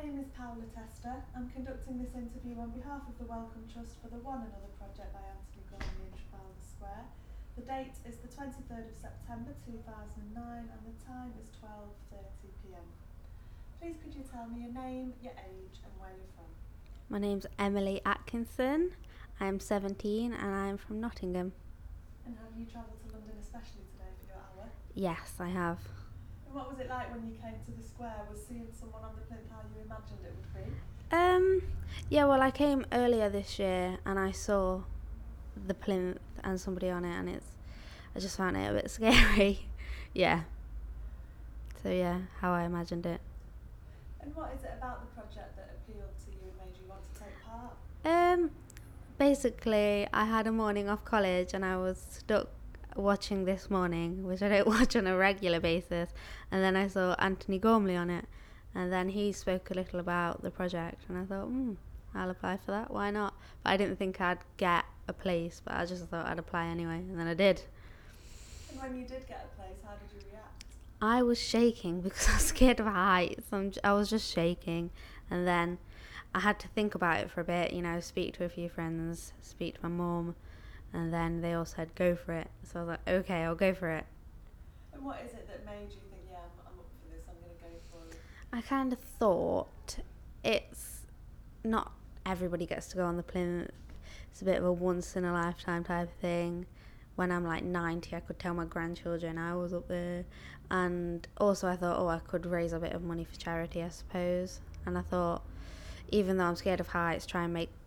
name is Paula Tester. I'm conducting this interview on behalf of the Wellcome Trust for the One Another project by Anthony Gormley in Trafalgar Square. The date is the 23rd of September 2009 and the time is 12:30 p.m. Please could you tell me your name, your age and where you're from? My name's Emily Atkinson. I'm 17 and I'm from Nottingham. And have you travelled to London especially today for your hour? Yes, I have. And what was it like when you came to the square? Was seeing someone on the plinth how you imagined it would be? Yeah, well, I came earlier this year and I saw the plinth and somebody on it, and I just found it a bit scary. Yeah. So yeah, how I imagined it. And what is it about the project that appealed to you and made you want to take part? Basically, I had a morning off college and I was stuck watching This Morning, which I don't watch on a regular basis, and then I saw Anthony Gormley on it, and then he spoke a little about the project, and I thought, I'll apply for that, why not? But I didn't think I'd get a place, but I just thought I'd apply anyway, and then I did. And when you did get a place, how did you react? I was shaking because I was scared of heights. I was just shaking, and then I had to think about it for a bit, speak to a few friends, speak to my mum, and then they all said go for it. So I was like, okay, I'll go for it. And what is it that made you think, yeah, I'm up for this, I'm going to go for it? I kind of thought it's not everybody gets to go on the plinth. It's a bit of a once in a lifetime type of thing. When I'm like 90, I could tell my grandchildren I was up there. And also I thought, I could raise a bit of money for charity, I suppose. And I thought, even though I'm scared of heights, try and make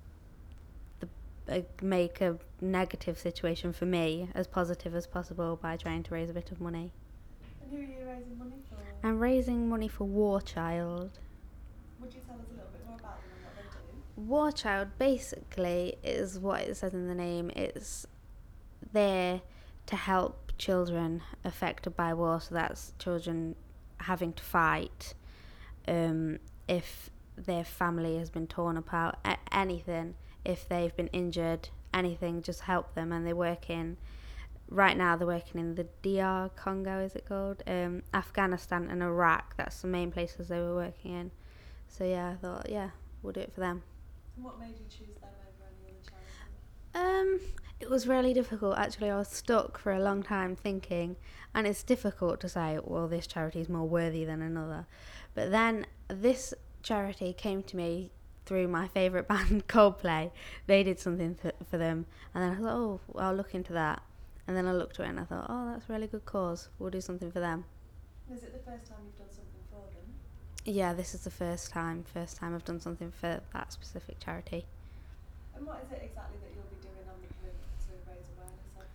a negative situation for me as positive as possible by trying to raise a bit of money. And who are you raising money for? I'm raising money for War Child. Would you tell us a little bit more about them and what they do? War Child basically is what it says in the name. It's there to help children affected by war, so that's children having to fight, if their family has been torn apart, anything, if they've been injured, anything, just help them. And they're working in the DR Congo, is it called? Afghanistan and Iraq, that's the main places they were working in. So yeah, I thought, we'll do it for them. And what made you choose them over any other charity? It was really difficult, actually. I was stuck for a long time thinking, and it's difficult to say, well, this charity is more worthy than another. But then this charity came to me through my favourite band, Coldplay. They did something for them, and then I thought, I'll look into that. And then I looked at it and I thought, that's a really good cause. We'll do something for them. Is it the first time you've done something for them? Yeah, this is the first time I've done something for that specific charity. And what is it exactly that you'll be doing on the plinth to raise awareness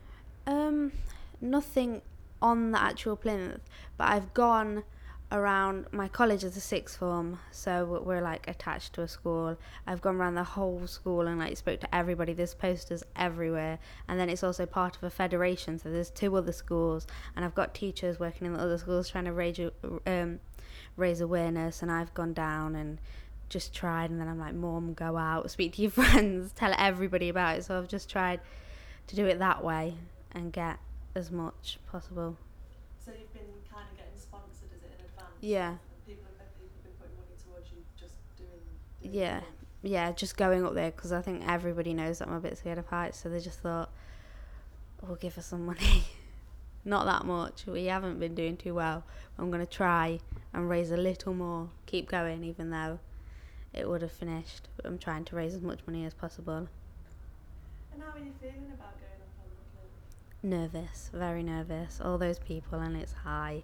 of them? Nothing on the actual plinth, but I've gone around. My college is a sixth form, so we're like attached to a school. I've gone around the whole school and like spoke to everybody. There's posters everywhere, and then it's also part of a federation, so there's 2 other schools, and I've got teachers working in the other schools trying to raise awareness. And I've gone down and just tried, and then I'm like, Mom, go out, speak to your friends, tell everybody about it. So I've just tried to do it that way and get as much possible. So you've been kind of getting sponsored, is it, in advance? Yeah. And people have been putting money towards you just doing Yeah, just going up there, because I think everybody knows that I'm a bit scared of heights, so they just thought, we'll give her some money. Not that much, we haven't been doing too well. I'm going to try and raise a little more, keep going, even though it would have finished. But I'm trying to raise as much money as possible. And how are you feeling about going up on the plinth? Nervous, very nervous. All those people, and it's high.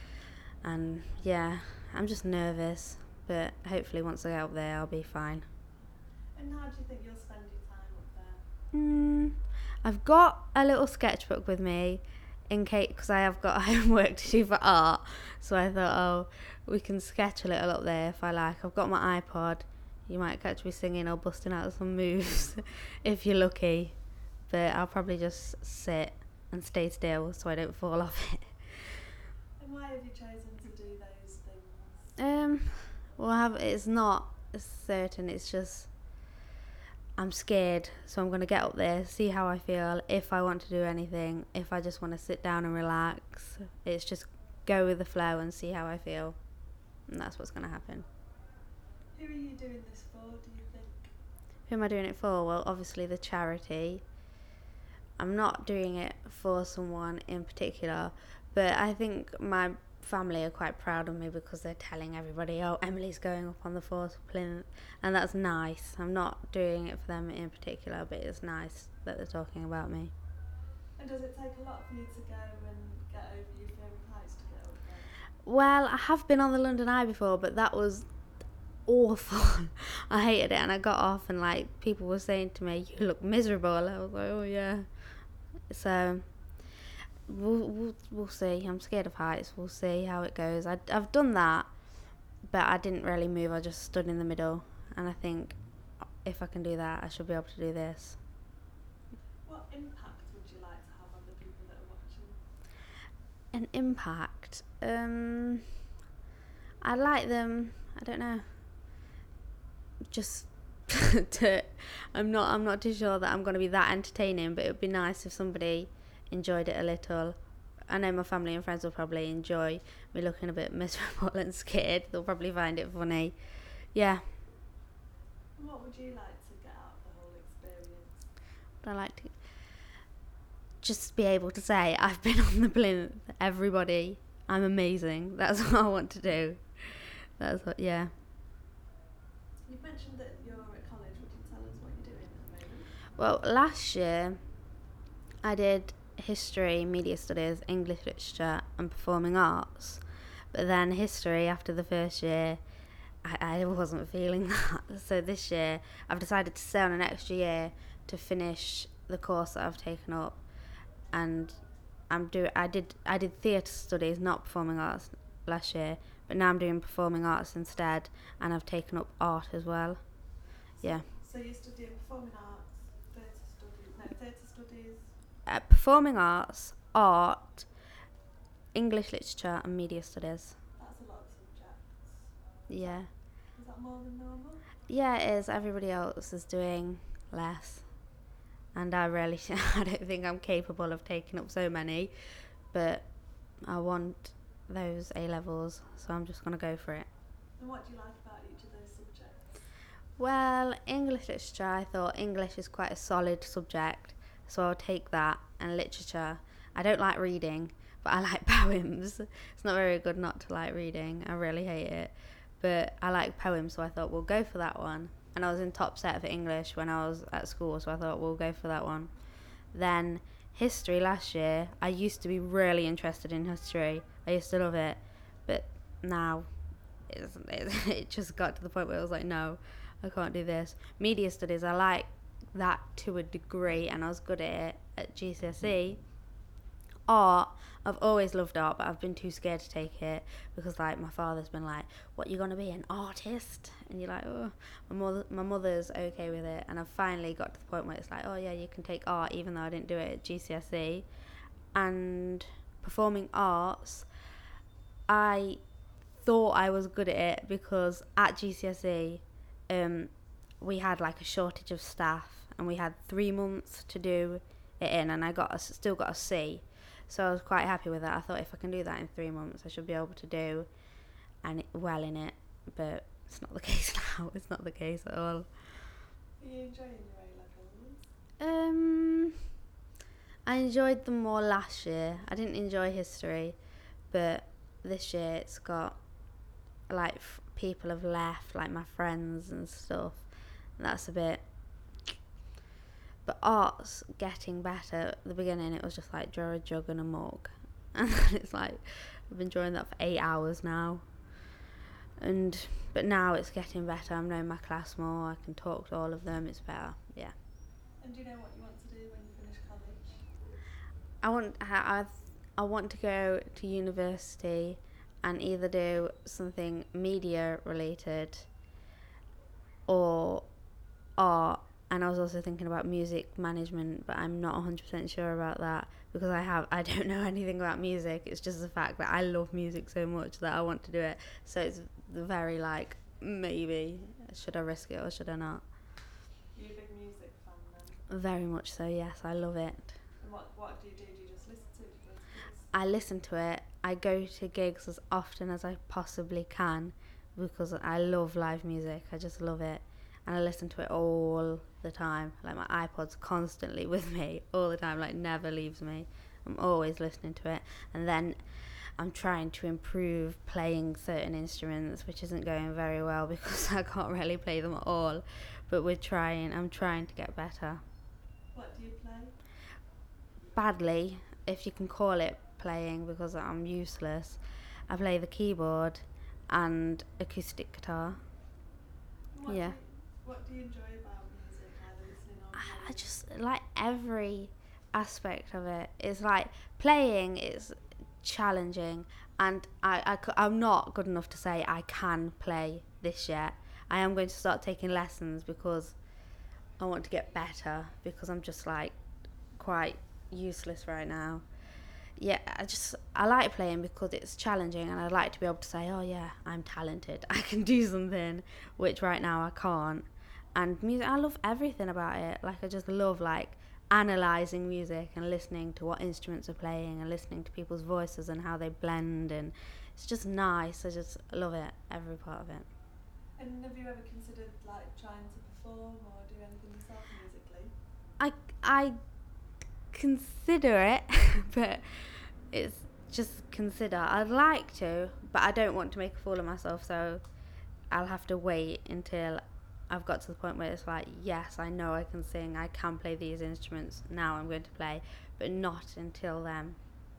And yeah, I'm just nervous, but hopefully once I get up there I'll be fine. And how do you think you'll spend your time up there? I've got a little sketchbook with me in case, because I have got homework to do for art, so I thought, we can sketch a little up there if I like. I've got my iPod. You might catch me singing or busting out some moves if you're lucky, but I'll probably just sit and stay still so I don't fall off it. And why have you chosen to do those things? It's not certain, it's just I'm scared, so I'm going to get up there, see how I feel, if I want to do anything, if I just want to sit down and relax. It's just go with the flow and see how I feel, and that's what's going to happen. Who are you doing this for, do you think? Who am I doing it for? Well, obviously the charity. I'm not doing it for someone in particular, but I think my family are quite proud of me because they're telling everybody, oh, Emily's going up on the 4th plinth, and that's nice. I'm not doing it for them in particular, but it's nice that they're talking about me. And does it take a lot for you to go and get over your fear of heights to get up there? Well, I have been on the London Eye before, but that was awful. I hated it, and I got off and like people were saying to me, you look miserable. I was like, oh yeah. So we'll see. I'm scared of heights. We'll see how it goes. I've done that, but I didn't really move. I just stood in the middle, and I think if I can do that, I should be able to do this. What impact would you like to have on the people that are watching? An impact. I'd like them. I don't know. Just I'm not too sure that I'm going to be that entertaining, but it would be nice if somebody enjoyed it a little. I know my family and friends will probably enjoy me looking a bit miserable and scared. They'll probably find it funny. Yeah. And what would you like to get out of the whole experience? But I like to just be able to say, I've been on the plinth, everybody, I'm amazing. That's what I want to do. That's what, yeah. You've mentioned that you're at college. Would you tell us what you're doing at the moment? Well, last year I did history, media studies, English literature and performing arts. But then history, after the first year, I wasn't feeling that. So this year I've decided to stay on an extra year to finish the course that I've taken up. And I did theatre studies, not performing arts, last year, but now I'm doing performing arts instead, and I've taken up art as well. Yeah. So you're studying performing arts, theatre studies. Performing arts, art, English literature, and media studies. That's a lot of subjects. Yeah. Is that more than normal? Yeah, it is. Everybody else is doing less. And I don't think I'm capable of taking up so many, but I want those A-levels, so I'm just going to go for it. And what do you like about each of those subjects? Well, English literature, I thought English is quite a solid subject, so I'll take that. And literature, I don't like reading, but I like poems. It's not very good not to like reading. I really hate it. But I like poems, so I thought we'll go for that one. And I was in top set for English when I was at school, so I thought we'll go for that one. Then history last year, I used to be really interested in history. I used to love it, but now it just got to the point where I was like, no, I can't do this. Media studies, I like that to a degree, and I was good at it at GCSE. Art, I've always loved art, but I've been too scared to take it because like my father's been like, what, you gonna be, an artist? And you're like, oh. My mother's okay with it, and I've finally got to the point where it's like, oh yeah, you can take art even though I didn't do it at GCSE. And performing arts, I thought I was good at it because at GCSE we had like a shortage of staff, and we had 3 months to do it in, and I still got a C. So I was quite happy with that. I thought if I can do that in 3 months, I should be able to do well in it. But it's not the case now. It's not the case at all. Are you enjoying your A-levels? I enjoyed them more last year. I didn't enjoy history, but this year it's got like people have left, like my friends and stuff. And that's a bit. But art's getting better. At the beginning, it was just like draw a jug and a mug, and then it's like I've been drawing that for 8 hours now. But now it's getting better. I'm knowing my class more. I can talk to all of them. It's better. Yeah. And do you know what you want to do when you finish college? I want to go to university and either do something media related or art. And I was also thinking about music management, but I'm not 100% sure about that because I don't know anything about music. It's just the fact that I love music so much that I want to do it. So it's very like, maybe, should I risk it or should I not? Are you a big music fan then? Very much so, yes, I love it. And what do you do? Do you just listen to it? I listen to it. I go to gigs as often as I possibly can because I love live music. I just love it. And I listen to it all the time. Like my iPod's constantly with me all the time, like never leaves me. I'm always listening to it. And then I'm trying to improve playing certain instruments, which isn't going very well because I can't really play them at all. But I'm trying to get better. What do you play? Badly, if you can call it playing, because I'm useless. I play the keyboard and acoustic guitar. Yeah. What do you enjoy about music, either listening or playing? I just like every aspect of it. It's like playing is challenging, and I'm not good enough to say I can play this yet. I am going to start taking lessons because I want to get better, because I'm just like quite useless right now. Yeah, I like playing because it's challenging, and I'd like to be able to say, oh yeah, I'm talented, I can do something, which right now I can't. And music, I love everything about it. Like I just love like analysing music and listening to what instruments are playing and listening to people's voices and how they blend, and it's just nice. I just love it, every part of it. And have you ever considered like trying to perform or do anything yourself musically? I consider it, but it's just consider. I'd like to, but I don't want to make a fool of myself, so I'll have to wait until I've got to the point where it's like, yes, I know I can sing, I can play these instruments, now I'm going to play, but not until then.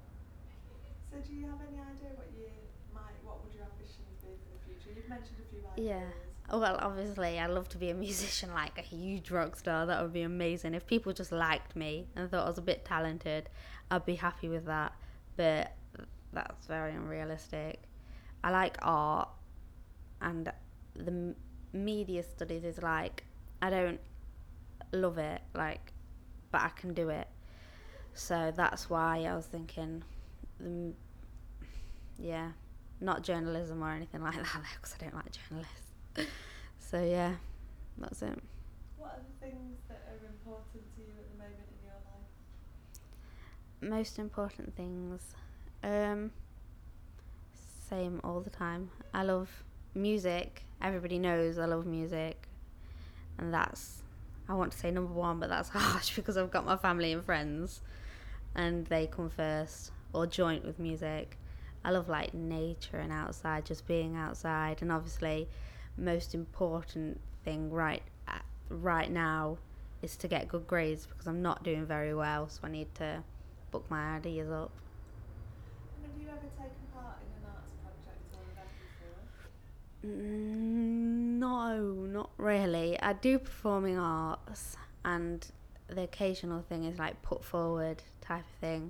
So do you have any idea what would your ambitions be for the future? You've mentioned a few ideas. Yeah. Well, obviously, I'd love to be a musician, like a huge rock star. That would be amazing. If people just liked me and thought I was a bit talented, I'd be happy with that. But that's very unrealistic. I like art, and the media studies is like, I don't love it, like, but I can do it. So that's why I was thinking, yeah, not journalism or anything like that, because I don't like journalists. So yeah, that's it. What are the things that are important to you at the moment in your life? Most important things, same all the time. I love music. Everybody knows I love music, and that's, I want to say number one, but that's harsh because I've got my family and friends, and they come first, or joint with music. I love like nature and outside, just being outside, and obviously most important thing right now is to get good grades, because I'm not doing very well, so I need to book my ideas up. And have you ever taken part in an arts project or event before? No, not really. I do performing arts, and the occasional thing is like put forward type of thing,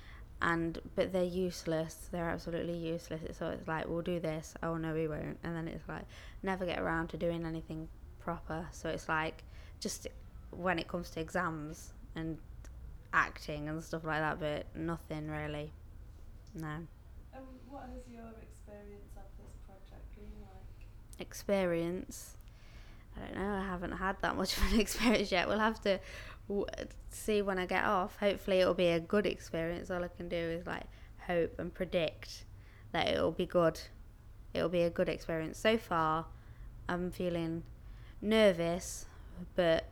but they're useless. They're absolutely useless. So it's like, we'll do this, oh no we won't, and then it's like never get around to doing anything proper. So it's like, just when it comes to exams and acting and stuff like that, but nothing really. No. What has your experience of this project been like? Experience, I don't know, I haven't had that much of an experience yet. We'll have to see when I get off. Hopefully it'll be a good experience. All I can do is like hope and predict that it'll be good. It'll be a good experience. So far I'm feeling nervous, but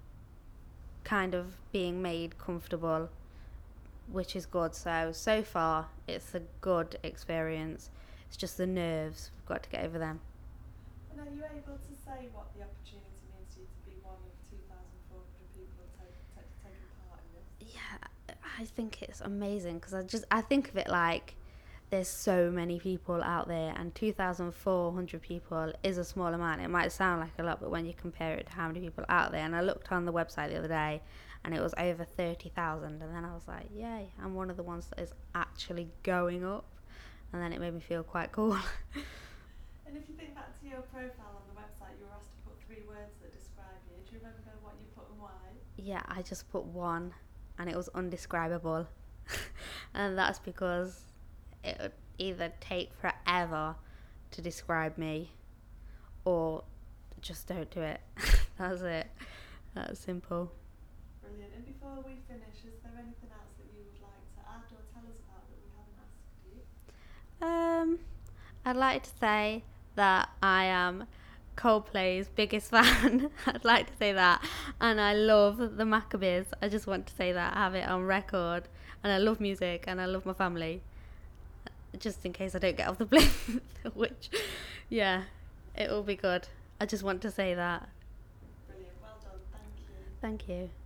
kind of being made comfortable, which is good. So far it's a good experience. It's just the nerves, we've got to get over them. And are you able to say what the opportunity means to you to be one of 2,400 people taking part in this? Yeah, I think it's amazing, because I think of it like there's so many people out there, and 2,400 people is a small amount. It might sound like a lot, but when you compare it to how many people are out there, and I looked on the website the other day and it was over 30,000, and then I was like, yay, I'm one of the ones that is actually going up, and then it made me feel quite cool. And if you think back to your profile on the website, you were asked to put 3 words that describe you. Do you remember what you put and why? Yeah, I just put one, and it was undescribable. And that's because it would either take forever to describe me, or just don't do it. That's it. That's simple. Brilliant. And before we finish, is there anything else that you would like to add or tell us about that we haven't asked you? I'd like to say that I am Coldplay's biggest fan. I'd like to say that. And I love the Maccabees. I just want to say that. I have it on record. And I love music and I love my family. Just in case I don't get off the plane. Which, yeah, it will be good. I just want to say that. Brilliant. Well done. Thank you. Thank you.